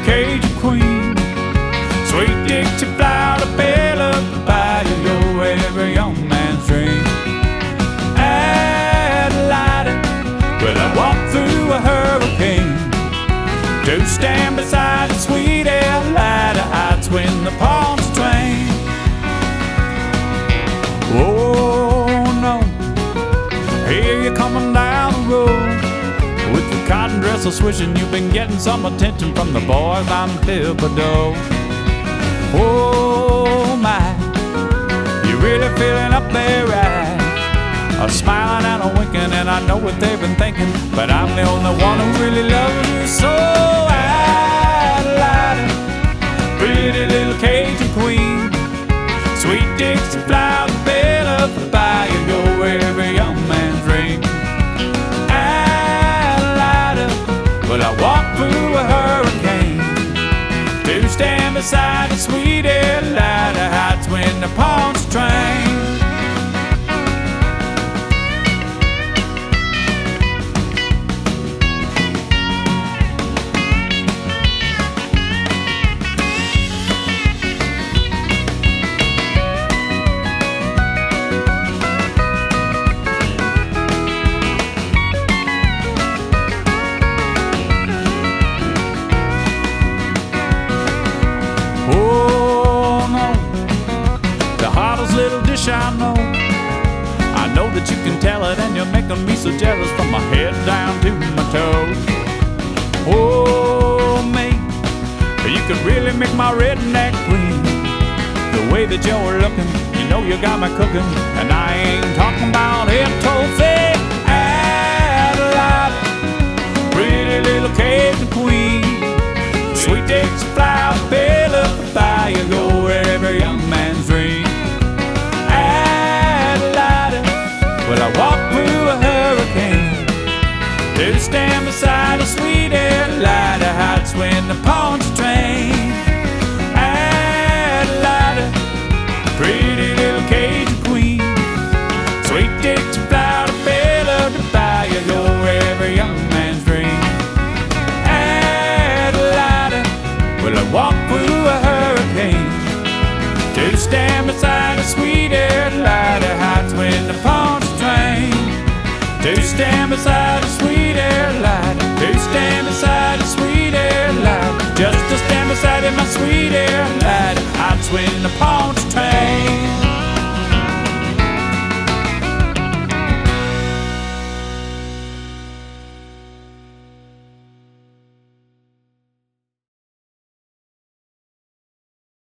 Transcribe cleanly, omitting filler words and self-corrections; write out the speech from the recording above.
Cajun queen. Sweet Dixie flower to fill up the bayou, you're every young man's dream. Adelaide, well, I walked through a hurricane to stand beside the sweet Adelaide Heights when the palms twain. Oh no, here you coming down the road with your cotton dress a swishing. You've been getting some attention from the boys on Thibodaux. Oh my, you're really feeling up there right, a smiling and a winking, and I know what they've been thinking, but I'm the only one who really loves you so. Adelaide, pretty little Cajun queen, sweet Dixie flower, fill up the bayou, you're every young man's dream. Adelaide, well, I walked through a hurricane to stand beside the sweet Adelaide Heights when the palms train. Oh no, the hottest little dish I know. I know that you can tell it, and you're making me so jealous from my head down to my toes. Oh mate, you could really make my redneck queen. The way that you're looking, you know you got me cooking, and I ain't talking about etouffee. Adelaide, pretty little Cajun queen, sweet Dixie flower, fill up the bayou, you're every young man's dream. Adelaide, well, I walked through a hurricane to stand beside the sweet Adelaide Heights when the palms train. Adelaide, pretty little Cajun queen, sweet Dixie flower, fill up the bayou, you're every young man's dream. Well, I walked through a hurricane to stand beside the sweet Adelaide Heights when the palms train. To stand beside the sweet Adelaide, to stand beside the sweet Adelaide, just to stand beside it, my sweet Adelaide Heights when the palms